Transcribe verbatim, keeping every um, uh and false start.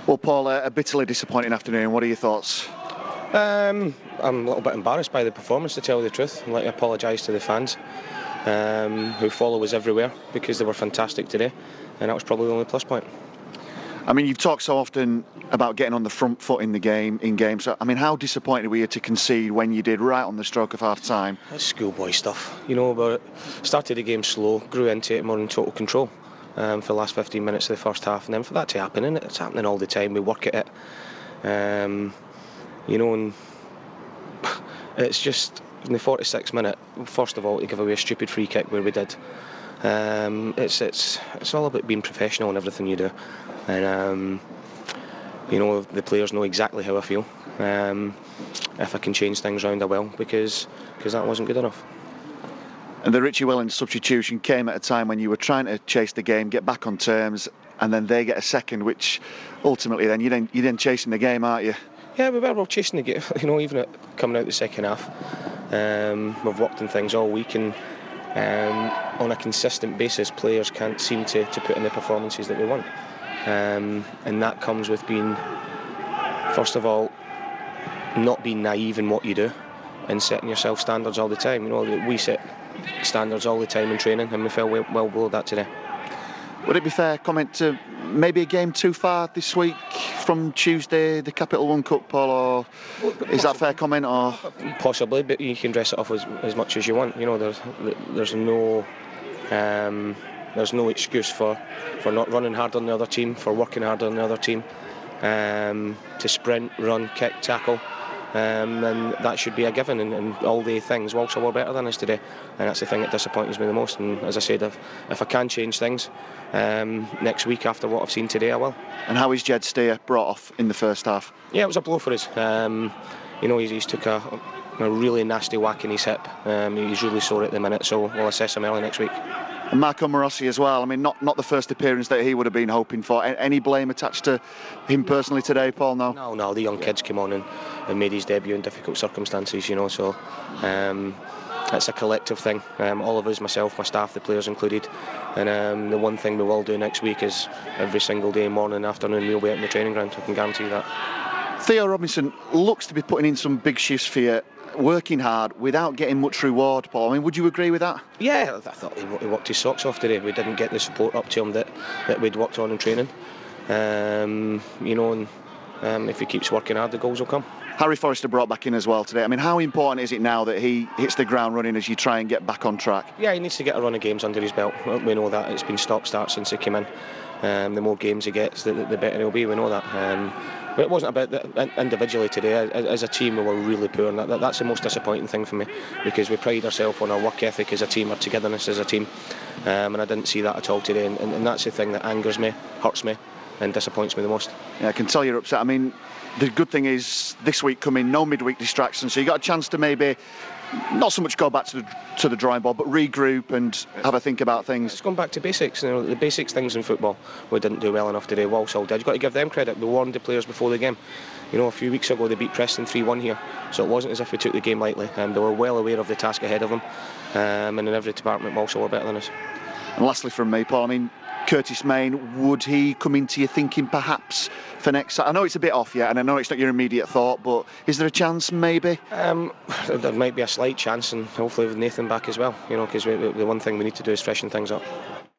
Well, Paul, uh, a bitterly disappointing afternoon. What are your thoughts? Um, I'm a little bit embarrassed by the performance, to tell you the truth. I'd like to apologise to the fans um, who follow us everywhere, because they were fantastic today, and that was probably the only plus point. I mean, you've talked so often about getting on the front foot in the game, in games. So, I mean, how disappointed were you to concede when you did, right on the stroke of half-time? That's schoolboy stuff, you know about it. Started the game slow, grew into it more in total control um, for the last fifteen minutes of the first half, and then for that to happen, and it's happening all the time. We work at it, um, you know, and it's just in the forty-sixth minute. First of all, to give away a stupid free kick where we did. Um, it's it's it's all about being professional in everything you do, and um, you know, the players know exactly how I feel. Um, if I can change things around, I will, because because that wasn't good enough. And the Richie Wellens substitution came at a time when you were trying to chase the game, get back on terms, and then they get a second, which ultimately then you're then, you're then chasing the game, aren't you? Yeah, we were well chasing the game. You know, even at coming out the second half, um, we've worked on things all week, and um, on a consistent basis, players can't seem to, to put in the performances that we want. Um, and that comes with being, first of all, not being naive in what you do and setting yourself standards all the time. You know, we set standards all the time in training, and we fell well, well below that today. Would it be fair comment to maybe a game too far this week from Tuesday, the Capital One Cup, Paul, or is that a fair comment? Or possibly, but you can dress it up as, as much as you want. You know, there's there's no um, there's no excuse for, for not running hard on the other team, for working hard on the other team, um, to sprint, run, kick, tackle. Um, and that should be a given, and, and all the things. Walsall were better than us today, and that's the thing that disappoints me the most. And as I said, if, if I can change things um, next week after what I've seen today, I will. And how is Jed Steer brought off in the first half? Yeah, it was a blow for us. Um, you know, he's, he's took a, a really nasty whack in his hip. Um, he's really sore at the minute, so we'll assess him early next week. And Marco Morossi as well. I mean, not not the first appearance that he would have been hoping for. Any blame attached to him personally today, Paul? No. No, no. The young kid's came on and, and made his debut in difficult circumstances. You know, so um, it's a collective thing. Um, all of us, myself, my staff, the players included. And um, the one thing we will do next week is every single day, morning, afternoon, we'll be out in the training ground. I can guarantee that. Theo Robinson looks to be putting in some big shifts for you, working hard without getting much reward, Paul. I mean, would you agree with that? Yeah, I thought he, he worked his socks off today. We didn't get the support up to him that, that we'd worked on in training. Um, you know, and um, if he keeps working hard, the goals will come. Harry Forrester brought back in as well today. I mean, how important is it now that he hits the ground running as you try and get back on track? Yeah, he needs to get a run of games under his belt. We know that. It's been stop-start since he came in. Um, the more games he gets, the, the better he'll be. We know that. Um, but it wasn't about the, individually today. As, as a team, we were really poor, and that, that, that's the most disappointing thing for me, because we pride ourselves on our work ethic as a team, our togetherness as a team, um, and I didn't see that at all today. And, and, and that's the thing that angers me, hurts me, and disappoints me the most. Yeah, I can tell you're upset. I mean, the good thing is this week coming, no midweek distractions, so you got a chance to maybe not so much go back to the, to the drawing board, but regroup and have a think about things. It's gone back to basics. You know, the basics things in football we didn't do well enough today. Walsall did. You've got to give them credit. We warned the players before the game. You know, a few weeks ago they beat Preston three one here, so it wasn't as if we took the game lightly. Um, they were well aware of the task ahead of them, um, and in every department Walsall were better than us. And lastly from me, Paul, I mean, Curtis Main, would he come into your thinking perhaps for next? I know it's a bit off yet, and I know it's not your immediate thought, but is there a chance maybe? Um, there might be a slight chance, and hopefully with Nathan back as well, you know, because the one thing we need to do is freshen things up.